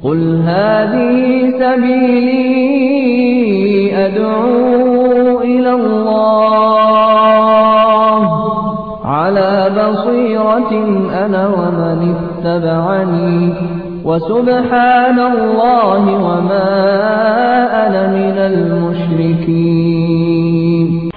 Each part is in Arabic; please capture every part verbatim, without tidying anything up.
قل هذه سبيلي أدعو إلى الله على بصيرة أنا ومن اتبعني وسبحان الله وما أنا من المشركين.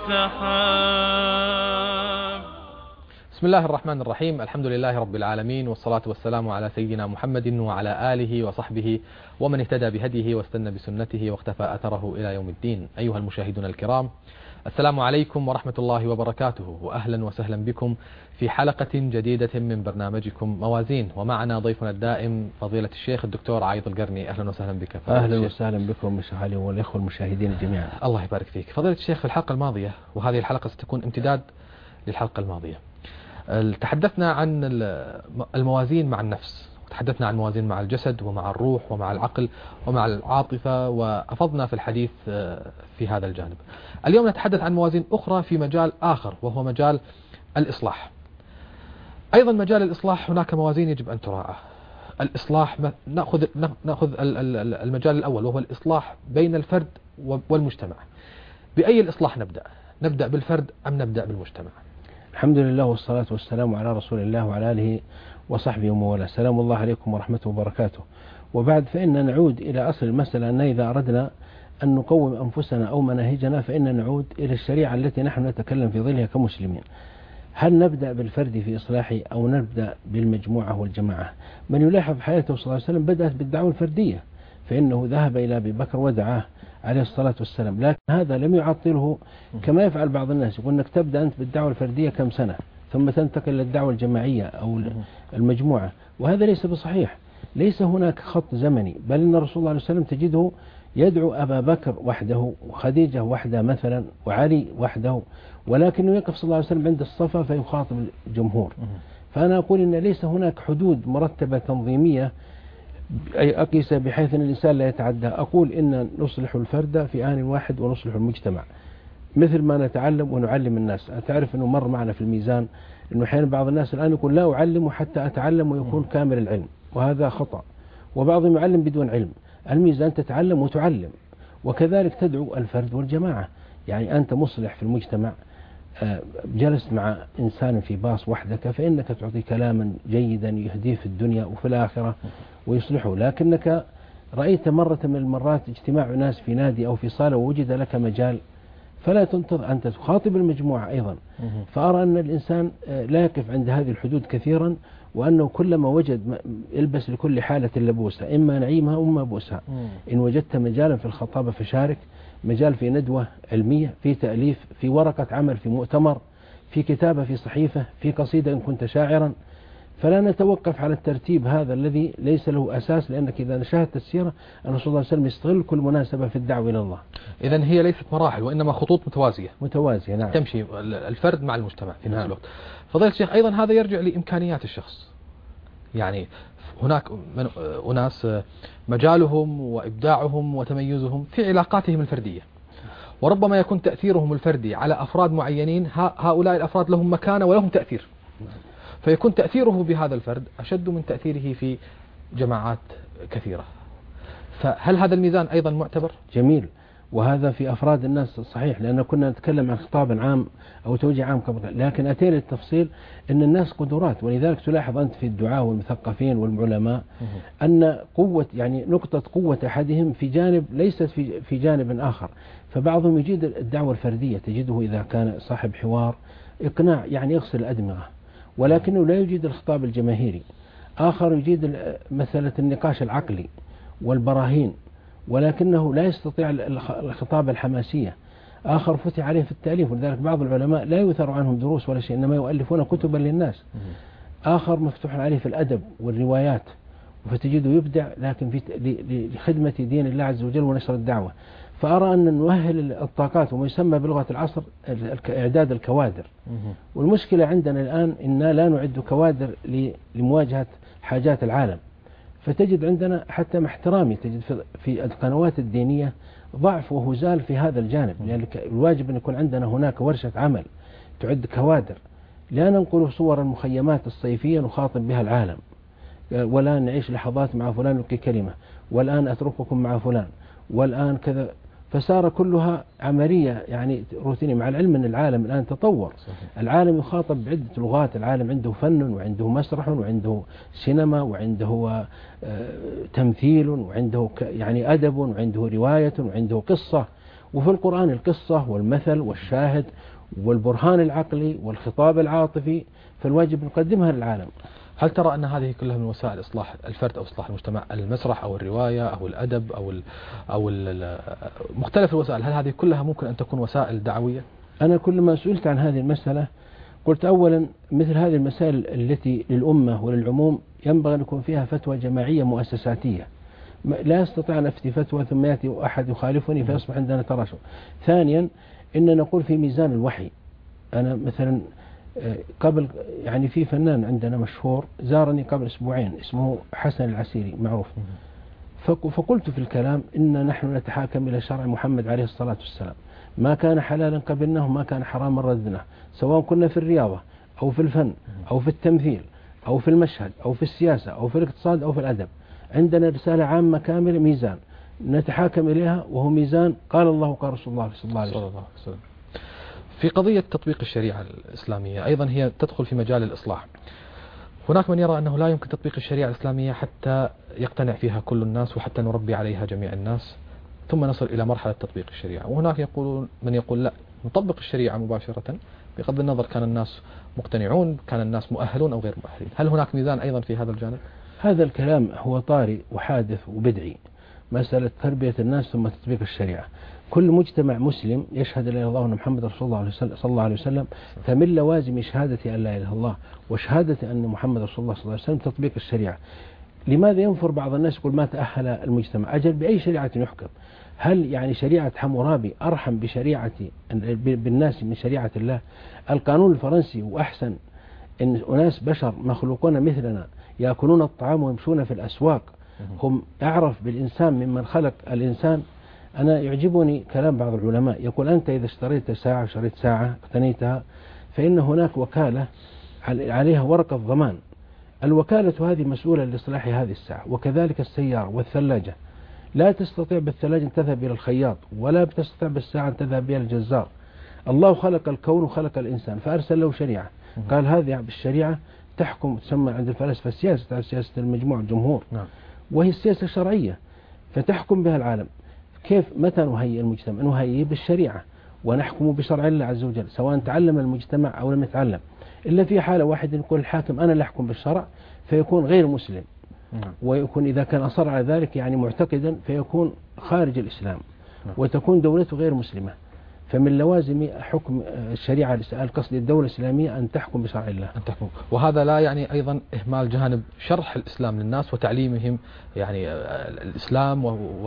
بسم الله الرحمن الرحيم. الحمد لله رب العالمين، والصلاة والسلام على سيدنا محمد وعلى آله وصحبه ومن اهتدى بهديه واستنى بسنته واختفى أثره إلى يوم الدين. أيها المشاهدون الكرام، السلام عليكم ورحمة الله وبركاته، وأهلا وسهلا بكم في حلقة جديدة من برنامجكم موازين. ومعنا ضيفنا الدائم فضيلة الشيخ الدكتور عايض القرني. أهلا وسهلا بك. أهلا وسهلا بكم مشاهدي والإخوة المشاهدين جميعا. الله يبارك فيك فضيلة الشيخ. في الحلقة الماضية، وهذه الحلقة ستكون امتداد للحلقة الماضية، تحدثنا عن الموازين مع النفس، وتحدثنا عن الموازين مع الجسد ومع الروح ومع العقل ومع العاطفة، وأفضنا في الحديث في هذا الجانب. اليوم نتحدث عن موازين أخرى في مجال آخر، وهو مجال الإصلاح. أيضا مجال الإصلاح هناك موازين يجب أن تراعى. الإصلاح نأخذ نأخذ المجال الأول، وهو الإصلاح بين الفرد والمجتمع. بأي الإصلاح نبدأ؟ نبدأ بالفرد أم نبدأ بالمجتمع؟ الحمد لله والصلاة والسلام على رسول الله وعلى آله وصحبه ومن والاه. السلام الله عليكم ورحمته وبركاته. وبعد، فإن نعود إلى أصل المسألة، أن إذا أردنا أن نقوم أنفسنا أو مناهجنا فإن نعود إلى الشريعة التي نحن نتكلم في ظلها كمسلمين. هل نبدأ بالفرد في إصلاحه أو نبدأ بالمجموعة والجماعة؟ من يلاحظ حياته صلى الله عليه وسلم بدأت بالدعوة الفردية، فإنه ذهب إلى أبي بكر ودعاه عليه الصلاة والسلام، لكن هذا لم يعطله كما يفعل بعض الناس، يقول أنك تبدأ أنت بالدعوة الفردية كم سنة ثم تنتقل للدعوة الجماعية أو المجموعة، وهذا ليس بصحيح. ليس هناك خط زمني، بل أن الرسول الله عليه وسلم تجده يدعو أبا بكر وحده وخديجة وحده مثلا وعلي وحده، ولكنه يقف صلى الله عليه وسلم عند الصفا فيخاطب الجمهور. فأنا أقول أن ليس هناك حدود مرتبة تنظيمية أي أقيس بحيث أن الإنسان لا يتعدى. أقول إن نصلح الفرد في آن واحد ونصلح المجتمع، مثل ما نتعلم ونعلم الناس. أتعرف أنه مر معنا في الميزان أنه أحيانا بعض الناس الآن يقول لا أعلم حتى أتعلم ويكون كامل العلم، وهذا خطأ. وبعضهم يعلم بدون علم. الميزان تتعلم وتعلم، وكذلك تدعو الفرد والجماعة. يعني أنت مصلح في المجتمع، جلست مع إنسان في باص وحدك فإنك تعطي كلاما جيدا يهديه في الدنيا وفي الآخرة ويصلحه، لكنك رأيت مرة من المرات اجتماع ناس في نادي أو في صالة ووجد لك مجال، فلا تنتظر أنت تخاطب المجموعة أيضا. فأرى أن الإنسان لا يقف عند هذه الحدود كثيرا، وأنه كلما وجد يلبس لكل حالة لبوسها، إما نعيمها وإما بؤسها. إن وجدت مجالا في الخطابة فشارك، مجال في ندوة علمية، في تأليف، في ورقة عمل، في مؤتمر، في كتابة، في صحيفة، في قصيدة إن كنت شاعرا. فلا نتوقف على الترتيب هذا الذي ليس له أساس، لأنك إذا نشاهدت السيرة أن رسول الله صلى الله عليه وسلم يستغل كل مناسبة في الدعوة إلى الله. إذن هي ليست مراحل وإنما خطوط متوازية متوازية نعم، تمشي الفرد مع المجتمع في نفس الوقت. فضيلة الشيخ، أيضا هذا يرجع لإمكانيات الشخص. يعني هناك من أناس مجالهم وإبداعهم وتميزهم في علاقاتهم الفردية، وربما يكون تأثيرهم الفردي على أفراد معينين، هؤلاء الأفراد لهم مكانة ولهم تأثير، فيكون تأثيره بهذا الفرد أشد من تأثيره في جماعات كثيرة. فهل هذا الميزان أيضا معتبر؟ جميل، وهذا في أفراد الناس صحيح، لأن كنا نتكلم عن خطاب عام أو توجيه عام قبل، لكن أتينا للتفصيل أن الناس قدرات. ولذلك تلاحظ أنت في الدعاة والمثقفين والعلماء أن قوة، يعني نقطة قوة أحدهم في جانب ليست في في جانب آخر. فبعضهم يجيد الدعوة الفردية، تجده إذا كان صاحب حوار إقناع يعني يغسل الأدمغة، ولكنه لا يجيد الخطاب الجماهيري. آخر يجيد مسألة النقاش العقلي والبراهين، ولكنه لا يستطيع الخطاب الحماسية. آخر فتح عليه في التأليف، ولذلك بعض العلماء لا يثر عنهم دروس ولا شيء، إنما يؤلفون كتبا للناس. آخر مفتوح عليه في الأدب والروايات، فتجده يبدع لكن في لخدمة دين الله عز وجل ونشر الدعوة. فأرى أن نؤهل الطاقات، وما يسمى بلغة العصر إعداد الكوادر. والمشكلة عندنا الآن إننا لا نعد كوادر لمواجهة حاجات العالم. فتجد عندنا حتى مع احترامي تجد في القنوات الدينية ضعف وهزال في هذا الجانب، لأن يعني الواجب أن يكون عندنا هناك ورشة عمل تعد كوادر، لا ننقل صور المخيمات الصيفية نخاطب بها العالم. والآن نعيش لحظات مع فلان نلقي كلمة، والآن أترككم مع فلان، والآن كذا. فصار كلها عملية يعني روتينية، مع العلم أن العالم الآن تطور. صحيح. العالم يخاطب بعدة لغات، العالم عنده فن وعنده مسرح وعنده سينما وعنده تمثيل وعنده يعني أدب وعنده رواية وعنده قصة، وفي القرآن القصة والمثل والشاهد والبرهان العقلي والخطاب العاطفي، فالواجب نقدمها للعالم. هل ترى أن هذه كلها من وسائل إصلاح الفرد أو إصلاح المجتمع، المسرح أو الرواية أو الأدب أو ال أو ال مختلف الوسائل، هل هذه كلها ممكن أن تكون وسائل دعوية؟ أنا كل ما سئلت عن هذه المسألة قلت أولا مثل هذه المسائل التي للأمة وللعموم ينبغي أن يكون فيها فتوى جماعية مؤسساتية، لا يستطيع أن أفتي فتوى ثم يأتي أحد يخالفني فيصبح عندنا تراشق. ثانيا إن نقول في ميزان الوحي. أنا مثلا قبل يعني في فنان عندنا مشهور زارني قبل أسبوعين اسمه حسن العسيري معروف، فقلت في الكلام إن نحن نتحاكم إلى شرع محمد عليه الصلاة والسلام، ما كان حلالا قبلناه وما كان حراما ردناه، سواء كنا في الرياضة أو في الفن أو في التمثيل أو في المشهد أو في السياسة أو في الاقتصاد أو في الأدب. عندنا رسالة عامة كاملة ميزان نتحاكم إليها، وهو ميزان قال الله وقال رسول الله صلى الله عليه وسلم. في قضية تطبيق الشريعة الإسلامية أيضا هي تدخل في مجال الإصلاح. هناك من يرى أنه لا يمكن تطبيق الشريعة الإسلامية حتى يقتنع فيها كل الناس وحتى نربي عليها جميع الناس ثم نصل إلى مرحلة تطبيق الشريعة، وهناك يقول من يقول لا، نطبق الشريعة مباشرة بغض النظر كان الناس مقتنعون، كان الناس مؤهلون أو غير مؤهلين. هل هناك ميزان أيضا في هذا الجانب؟ هذا الكلام هو طارئ وحادث وبدعي، مسألة تربية الناس ثم تطبيق الشريعة. كل مجتمع مسلم يشهد لا إله إلا الله وأن محمد رسول الله صلى الله عليه وسلم، فمن لوازم شهادة أن لا إله إلا الله وشهادة أن محمد رسول الله صلى الله عليه وسلم تطبيق الشريعة. لماذا ينفر بعض الناس يقول ما تأهل المجتمع؟ أجل بأي شريعة يحكم؟ هل يعني شريعة حمورابي أرحم بشريعة بالناس من شريعة الله؟ القانون الفرنسي وأحسن إن أناس بشر مخلوقون مثلنا يأكلون الطعام ويمشون في الأسواق هم أعرف بالإنسان ممن خلق الإنسان. أنا يعجبني كلام بعض العلماء يقول أنت إذا اشتريت ساعة شريت ساعة اقتنيتها فإن هناك وكالة عليها ورقة ضمان، الوكالة هذه مسؤولة لإصلاح هذه الساعة، وكذلك السيارة والثلاجة. لا تستطيع بالثلاجة أن تذهب إلى الخياط، ولا تستطيع بالساعة أن تذهب إلى الجزار. الله خلق الكون وخلق الإنسان فأرسل له شريعة، قال هذه بالشريعة تحكم، تسمى عند الفلاسفة السياسة سياسة المجموع الجمهور، وهي السياسة الشرعية فتحكم بها العالم. كيف متى نهيئ المجتمع؟ نهيئ بالشريعة ونحكم بشرع الله عز وجل سواء تعلم المجتمع أو لم يتعلم، إلا في حالة واحدة يقول الحاكم أنا لا أحكم بالشرع فيكون غير مسلم، ويكون إذا كان أصر على ذلك يعني معتقدا فيكون خارج الإسلام وتكون دولته غير مسلمة. فمن لوازم حكم الشريعة القصد الدولة الإسلامية أن تحكم بشرع الله أن تحكم. وهذا لا يعني أيضا إهمال جانب شرح الإسلام للناس وتعليمهم يعني الإسلام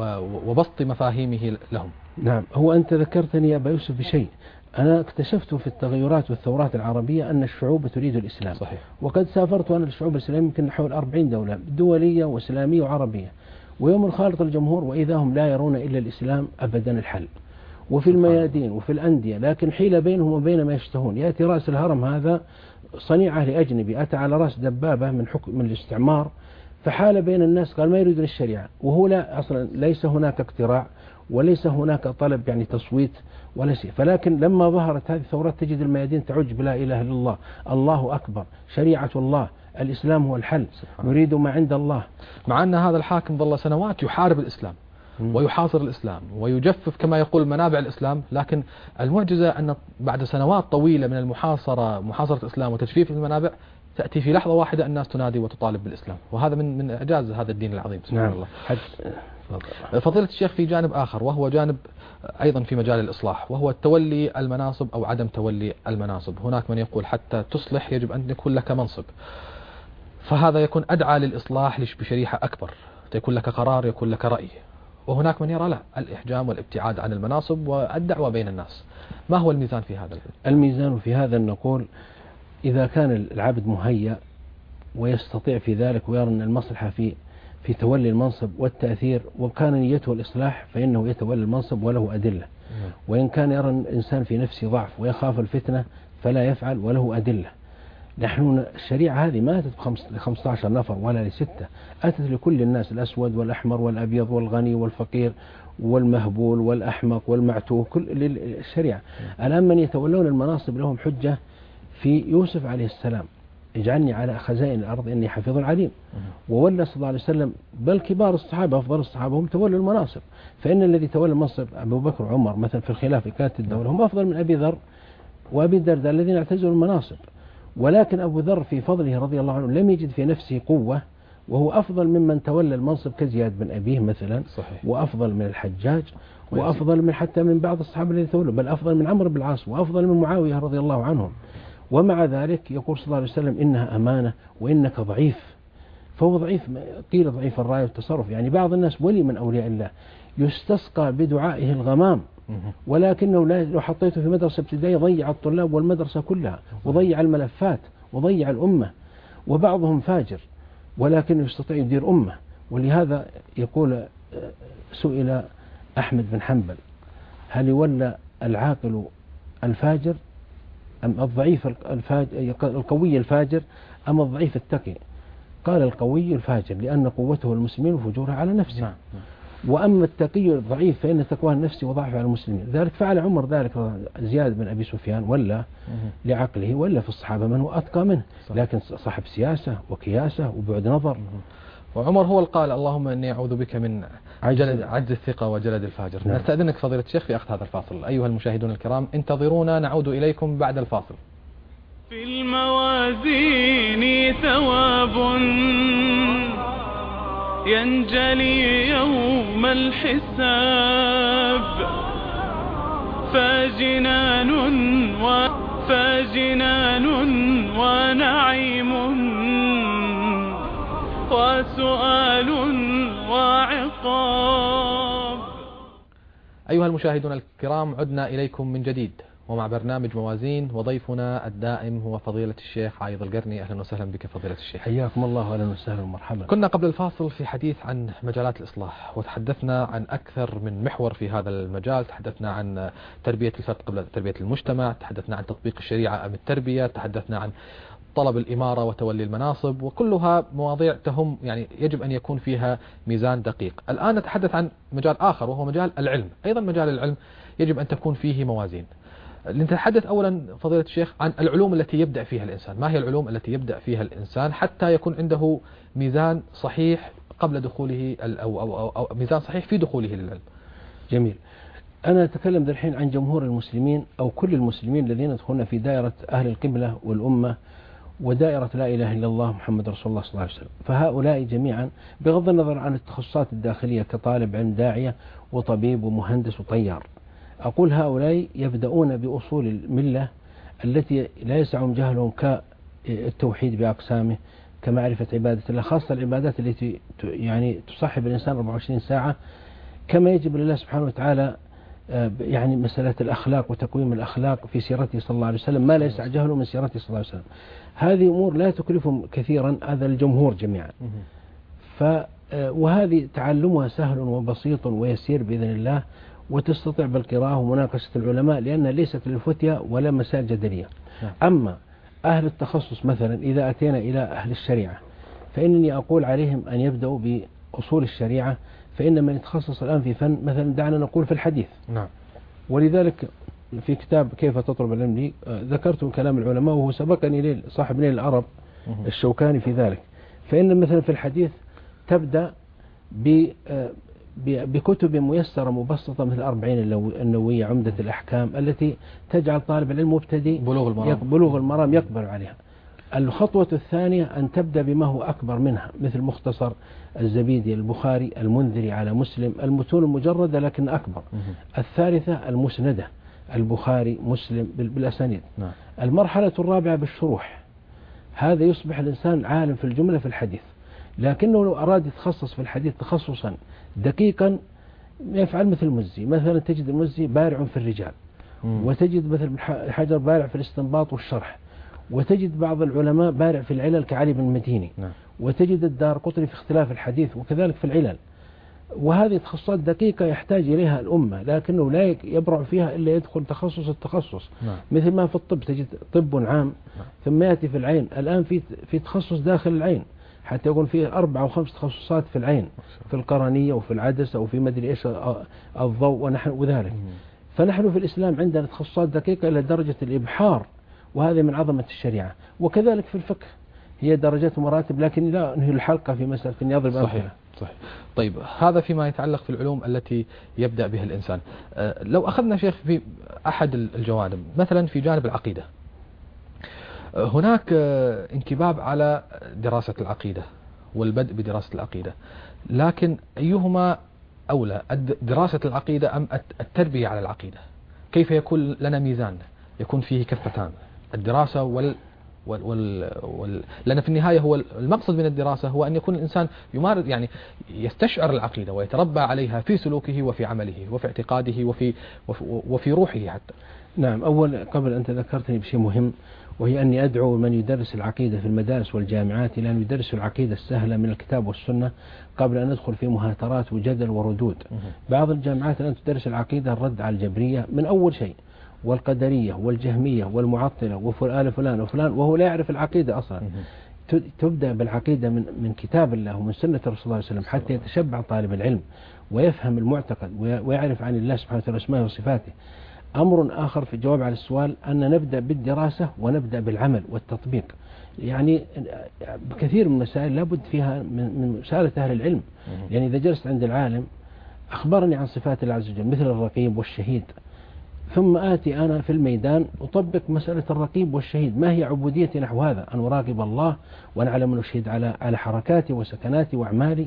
وبسط مفاهيمه لهم. نعم. هو أنت ذكرتني يا أبا يوسف بشيء أنا اكتشفت في التغيرات والثورات العربية أن الشعوب تريد الإسلام. صحيح. وقد سافرت أنا للشعوب الإسلامية يمكن حول أربعين دولة دولية وإسلامية وعربية، ويوم الخالط الجمهور وإذا هم لا يرون إلا الإسلام أبدا الحل، وفي الميادين وفي الأندية، لكن حيل بينهم وبين ما يشتهون. يأتي رأس الهرم هذا صنيع أهل أجنبي أتى على رأس دبابة من حكم من الاستعمار فحال بين الناس، قال ما يريدون الشريعة، وهو لا أصلا ليس هناك اقتراع وليس هناك طلب يعني تصويت ولا شيء. فلكن لما ظهرت هذه الثورات تجد الميادين تعج بلا إله إلا الله، الله أكبر، شريعة الله، الإسلام هو الحل، نريد ما عند الله. مع أن هذا الحاكم ظل سنوات يحارب الإسلام ويحاصر الإسلام ويجفف كما يقول منابع الإسلام، لكن المعجزة أن بعد سنوات طويلة من المحاصرة محاصرة الإسلام وتجفيف المنابع تأتي في لحظة واحدة الناس تنادي وتطالب بالإسلام، وهذا من من إعجاز هذا الدين العظيم سبحان نعم. الله. فضيلة الشيخ في جانب آخر وهو جانب أيضا في مجال الإصلاح وهو التولي المناصب أو عدم تولي المناصب. هناك من يقول حتى تصلح يجب أن يكون لك منصب، فهذا يكون أدعى للإصلاح بشريحة أكبر، يكون لك قرار يكون لك رأي. وهناك من يرى لا، الإحجام والابتعاد عن المناصب والدعوة بين الناس. ما هو الميزان في هذا؟ الميزان في هذا أن نقول إذا كان العبد مهيأ ويستطيع في ذلك ويرى أن المصلحة في في تولي المنصب والتأثير وكان نيته الإصلاح فإنه يتولى المنصب وله أدلة، وإن كان يرى الإنسان في نفسه ضعف ويخاف الفتنة فلا يفعل وله أدلة. نحن الشريعة هذه ما أتت بخمسة عشر نفر ولا لستة، أتت لكل الناس، الأسود والأحمر والأبيض والغني والفقير والمهبول والأحمق والمعتوه، كل الشريعة. الآن من يتولون المناصب لهم حجة في يوسف عليه السلام: اجعلني على خزائن الأرض إني حفيظ عليم. وولى صلى الله عليه وسلم بل كبار الصحابة أفضل الصحابة هم تولوا المناصب، فإن الذي تولى المنصب أبو بكر وعمر مثلا في الخلافة كانت الدولة هم أفضل من أبي ذر وأبي الدرداء الذين اعتزلوا المناصب. ولكن أبو ذر في فضله رضي الله عنه لم يجد في نفسه قوة، وهو أفضل ممن تولى المنصب كزياد بن أبيه مثلا. صحيح. وأفضل من الحجاج، وأفضل من حتى من بعض الصحابة الذين تولوا، بل أفضل من عمرو بن العاص، وأفضل من معاوية رضي الله عنهم. ومع ذلك يقول صلى الله عليه وسلم: إنها أمانة وإنك ضعيف. فهو ضعيف، قيل ضعيف الرأي والتصرف. يعني بعض الناس ولي من أولياء الله يستسقى بدعائه الغمام، ولكنه لو حطيته في مدرسة ابتدائية ضيع الطلاب والمدرسة كلها، وضيع الملفات، وضيع الأمة. وبعضهم فاجر ولكنه يستطيع يدير أمة. ولهذا يقول سئل أحمد بن حنبل: هل يولى العاقل الفاجر أم الضعيف الفاجر القوي الفاجر أم الضعيف التقي؟ قال: القوي الفاجر، لأن قوته المسلمين وفجورها على نفسه. وأما التقي الضعيف فإن تقواه النفس وضعف على المسلمين. ذلك فعل عمر ذلك. زياد بن أبي سفيان ولا لعقله، ولا في الصحابة من هو أتقى منه، لكن صاحب سياسة وكياسة وبعد نظر. وعمر هو القال: اللهم إني أعوذ بك من جلد عجز الثقة وجلد الفاجر. نعم. نستأذنك فضيلة الشيخ في أخذ هذا الفاصل. أيها المشاهدون الكرام، انتظرونا، نعود إليكم بعد الفاصل. في الموازين ثواب ينجلي يوم الحساب، فجنان و فجنان ونعيم وسؤال وعقاب. أيها المشاهدون الكرام، عدنا إليكم من جديد ومع برنامج موازين، وضيفنا الدائم هو فضيلة الشيخ عايض القرني. أهلا وسهلا بك فضيلة الشيخ. حياكم الله، أهلا وسهلا ومرحبا. كنا قبل الفاصل في حديث عن مجالات الإصلاح، وتحدثنا عن أكثر من محور في هذا المجال. تحدثنا عن تربية الفرد قبل تربية المجتمع، تحدثنا عن تطبيق الشريعة أم التربية، تحدثنا عن طلب الإمارة وتولي المناصب، وكلها مواضيع تهم، يعني يجب أن يكون فيها ميزان دقيق. الآن نتحدث عن مجال آخر وهو مجال العلم. أيضا مجال العلم يجب أن تكون فيه موازين. لنتحدث أولا فضيلة الشيخ عن العلوم التي يبدأ فيها الإنسان. ما هي العلوم التي يبدأ فيها الإنسان حتى يكون عنده ميزان صحيح قبل دخوله أو, أو, أو, أو ميزان صحيح في دخوله للعلم؟ جميل. أنا أتكلم الحين عن جمهور المسلمين أو كل المسلمين الذين يدخلون في دائرة أهل القبلة والأمة ودائرة لا إله إلا الله محمد رسول الله صلى الله عليه وسلم. فهؤلاء جميعا بغض النظر عن التخصصات الداخلية كطالب علم داعية وطبيب ومهندس وطيار، أقول هؤلاء يبدأون بأصول الملة التي لا يسعهم جهلهم كالتوحيد بأقسامه، كمعرفة عبادة الله، خاصة العبادات التي يعني تصاحب الإنسان أربعة وعشرين ساعة، كما يجب لله سبحانه وتعالى يعني مسألة الأخلاق وتقويم الأخلاق في سيرته صلى الله عليه وسلم، ما لا يسع جهله من سيرته صلى الله عليه وسلم. هذه أمور لا تكلفهم كثيرا، هذا الجمهور جميعا. ف وهذه تعلمها سهل وبسيط ويسير بإذن الله، وتستطيع بالقراءة ومناقشة العلماء، لأنها ليست للفتية ولا مسائل جدلية. أما أهل التخصص مثلا إذا أتينا إلى أهل الشريعة فإنني أقول عليهم أن يبدأوا بأصول الشريعة، فإن من يتخصص الآن في فن مثلا دعنا نقول في الحديث. نعم. ولذلك في كتاب كيف تطلب العلم لي ذكرت من كلام العلماء، وهو سبقني لي صاحب نيل العرب الشوكاني في ذلك. فإن مثلا في الحديث تبدأ ب بكتب ميسرة مبسطة مثل الأربعين النووية، عمدة الأحكام، التي تجعل طالب العلم مبتدئ بلوغ المرام. بلوغ المرام يقبل عليها. الخطوة الثانية أن تبدأ بما هو أكبر منها، مثل مختصر الزبيدي، البخاري، المنذري على مسلم، المتون المجردة لكن أكبر. الثالثة المسندة، البخاري مسلم بالأسانيد. نعم. المرحلة الرابعة بالشروح، هذا يصبح الإنسان عالم في الجملة في الحديث، لكنه لو أراد يتخصص في الحديث تخصصا دقيقا يفعل مثل المزي. مثلا تجد المزي بارع في الرجال، مم. وتجد مثل حجر بارع في الاستنباط والشرح، وتجد بعض العلماء بارع في العلل كعلي بن المديني، نعم. وتجد الدار قطري في اختلاف الحديث وكذلك في العلل. وهذه تخصصات دقيقة يحتاج إليها الأمة، لكنه لا يبرع فيها إلا يدخل تخصص التخصص. نعم. مثل ما في الطب تجد طب عام، نعم. ثم يأتي في العين، الآن في في تخصص داخل العين، حتى يكون فيه أربع أو خمس تخصصات في العين، في القرنية وفي العدسة وفي مدري إيش الضوء ونحن وذلك. فنحن في الإسلام عندنا تخصصات دقيقة إلى درجة الإبحار، وهذه من عظمة الشريعة. وكذلك في الفقه هي درجات ومراتب، لكن لا نهي الحلقة في مسألة يضرب أمثلة. صحيح. صحيح. طيب هذا فيما يتعلق في العلوم التي يبدأ بها الإنسان. أه لو أخذنا شيخ في أحد الجوانب، مثلا في جانب العقيدة، أه هناك أه انكباب على دراسة العقيدة والبدء بدراسة العقيدة، لكن أيهما أولى، دراسة العقيدة أم التربية على العقيدة؟ كيف يكون لنا ميزان يكون فيه كفتان، الدراسة وال وال وال وال لأن في النهاية هو المقصد من الدراسة هو أن يكون الإنسان يمارس، يعني يستشعر العقيدة ويتربى عليها في سلوكه وفي عمله وفي اعتقاده وفي وفي, وفي روحه حتى. نعم. أول قبل أن تذكرتني بشيء مهم، وهي أني أدعو من يدرس العقيدة في المدارس والجامعات إلى أن يدرسوا العقيدة السهلة من الكتاب والسنة قبل أن ندخل في مهاترات وجدل وردود. بعض الجامعات الآن تدرس العقيدة الرد على الجبرية من أول شيء، والقدرية والجهمية والمعطلة وفلان فلان وفلان، وهو لا يعرف العقيدة أصلا. تبدأ بالعقيدة من من كتاب الله ومن سنة الرسول صلى الله عليه وسلم حتى يتشبع طالب العلم ويفهم المعتقد ويعرف عن الله سبحانه وتعالى اسماءه وصفاته. أمر آخر في الجواب على السؤال أن نبدأ بالدراسة ونبدأ بالعمل والتطبيق. يعني كثير من المسائل لابد فيها من مسألة أهل العلم. يعني إذا جلست عند العالم أخبرني عن صفات الله عز وجل مثل الرقيب والشهيد، ثم آتي أنا في الميدان أطبق مسألة الرقيب والشهيد، ما هي عبوديتي نحو هذا؟ أن أراقب الله ونعلم نشهد على على حركاتي وسكناتي وأعمالي.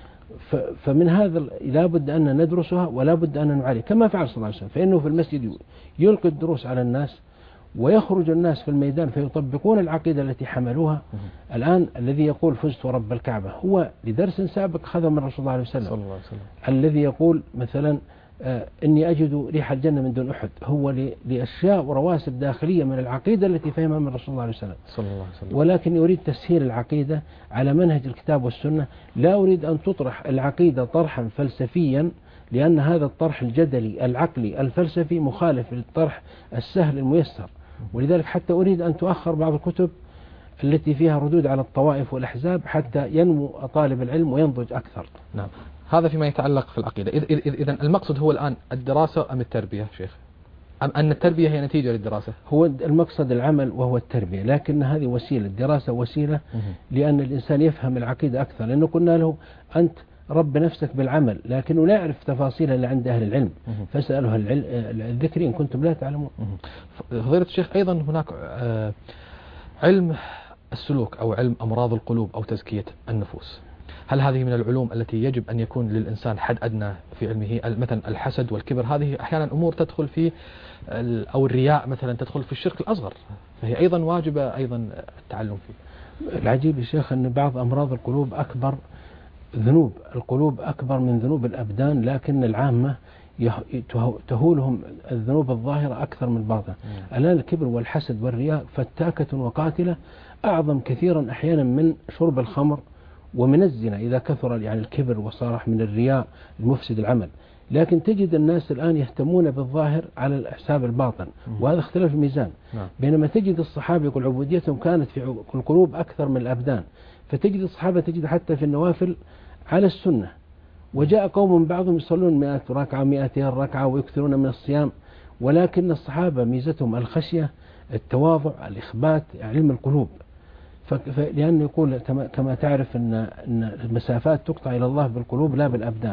فمن هذا لا بد أن ندرسها ولا بد أن نعالج كما فعل صلى الله عليه وسلم، فإنه في المسجد يلقي الدروس على الناس ويخرج الناس في الميدان فيطبقون العقيدة التي حملوها. الآن الذي يقول فزت ورب الكعبة هو لدرس سابق خذ من رسول الله عليه وسلم. صلى الله عليه وسلم. الذي يقول مثلا آه إني أجد ريح الجنة من دون أحد هو لأشياء ورواسب داخلية من العقيدة التي فهمها من رسول الله عليه وسلم. صلى الله عليه وسلم. ولكن يريد تسهيل العقيدة على منهج الكتاب والسنة، لا أريد أن تطرح العقيدة طرحا فلسفيا، لأن هذا الطرح الجدلي العقلي الفلسفي مخالف للطرح السهل الميسر. ولذلك حتى أريد أن تؤخر بعض الكتب التي فيها ردود على الطوائف والأحزاب حتى ينمو طالب العلم وينضج أكثر. نعم. هذا فيما يتعلق في العقيدة. إذن المقصد هو الآن الدراسة أم التربية شيخ؟ أم أن التربية هي نتيجة للدراسة؟ هو المقصد العمل وهو التربية، لكن هذه وسيلة، الدراسة وسيلة لأن الإنسان يفهم العقيدة أكثر، لأنه قلنا له أنت رب نفسك بالعمل، لكنه لا يعرف تفاصيل اللي عند أهل العلم، فاسألوا الذكر إن كنتم لا تعلمون. فضيلة الشيخ أيضا هناك علم السلوك أو علم أمراض القلوب أو تزكية النفوس، هل هذه من العلوم التي يجب أن يكون للإنسان حد أدنى في علمه؟ مثلا الحسد والكبر هذه أحيانا أمور تدخل في، أو الرياء مثلا تدخل في الشرك الأصغر، فهي أيضا واجبة أيضا التعلم فيه. العجيب يا شيخ أن بعض أمراض القلوب أكبر ذنوب القلوب أكبر من ذنوب الأبدان، لكن العامة تهولهم الذنوب الظاهرة أكثر من الباطنة. الآن الكبر والحسد والرياء فتاكة وقاتلة أعظم كثيرا أحيانا من شرب الخمر ومن الزنا إذا كثر يعني الكبر وصار من الرياء المفسد العمل. لكن تجد الناس الآن يهتمون بالظاهر على الحساب الباطن، وهذا اختلاف الميزان. بينما تجد الصحابة يقول عبوديتهم كانت في القلوب أكثر من الأبدان، فتجد الصحابة تجد حتى في النوافل على السنة. وجاء قوم بعضهم يصلون مئة ركعة مئتين ركعة ويكثرون من الصيام، ولكن الصحابة ميزتهم الخشية التواضع الإخبات علم القلوب. لأنه يقول كما تعرف أن المسافات تقطع إلى الله بالقلوب لا بالأبدان.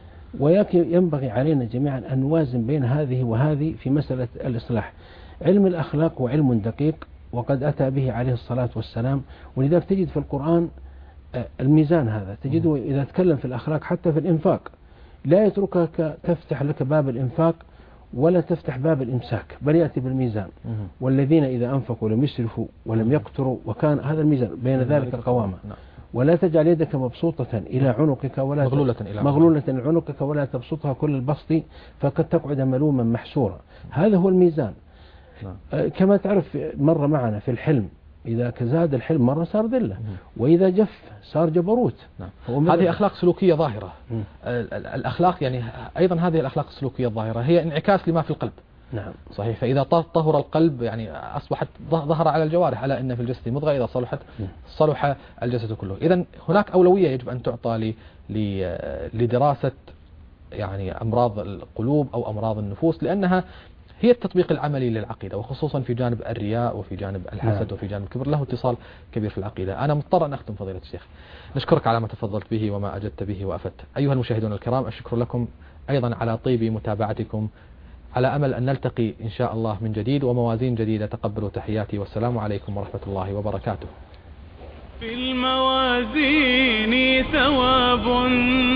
وينبغي علينا جميعا أن نوازن بين هذه وهذه في مسألة الإصلاح. علم الأخلاق هو علم دقيق وقد أتى به عليه الصلاة والسلام، ولذلك تجد في القرآن الميزان هذا، تجده إذا تكلم في الأخلاق حتى في الإنفاق لا يتركك تفتح لك باب الإنفاق ولا تفتح باب الإمساك، بل يأتي بالميزان. والذين إذا أنفقوا لم يسرفوا ولم يقتروا وكان هذا الميزان بين ذلك قوامة. ولا تجعل يدك مبسوطة إلى عنقك ولا مغلولة إلى مغلولة عنقك ولا تبسطها كل البسط فقد تقعد ملوما محسورا. هذا هو الميزان. كما تعرف مرة معنا في الحلم إذا زاد الحلم مرة صار ذلة، وإذا جف صار جبروت. نعم. هذه أخلاق سلوكية ظاهرة. الأخلاق يعني أيضا هذه الأخلاق السلوكية الظاهرة هي انعكاس لما في القلب. نعم صحيح. فإذا طهر القلب يعني أصبحت ظهر على الجوارح، ألا إن في الجسد مضغة إذا صلحت صلح الجسد كله. إذا هناك أولوية يجب أن تعطى لدراسة يعني أمراض القلوب أو أمراض النفوس، لأنها هي التطبيق العملي للعقيدة، وخصوصا في جانب الرياء وفي جانب الحسد نعم. وفي جانب الكبر، له اتصال كبير في العقيدة. أنا مضطر أن أختم فضيلة الشيخ، نشكرك على ما تفضلت به وما أجدت به وأفدت. أيها المشاهدون الكرام، الشكر لكم أيضا على طيب متابعتكم، على أمل أن نلتقي إن شاء الله من جديد وموازين جديدة. تقبلوا تحياتي والسلام عليكم ورحمة الله وبركاته. في الموازين ثواب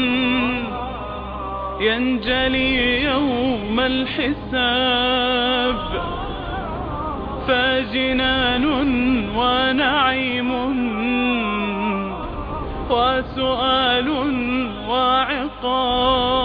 ينجلي يوم الحساب، فجنان ونعيم وسؤال وعقاب.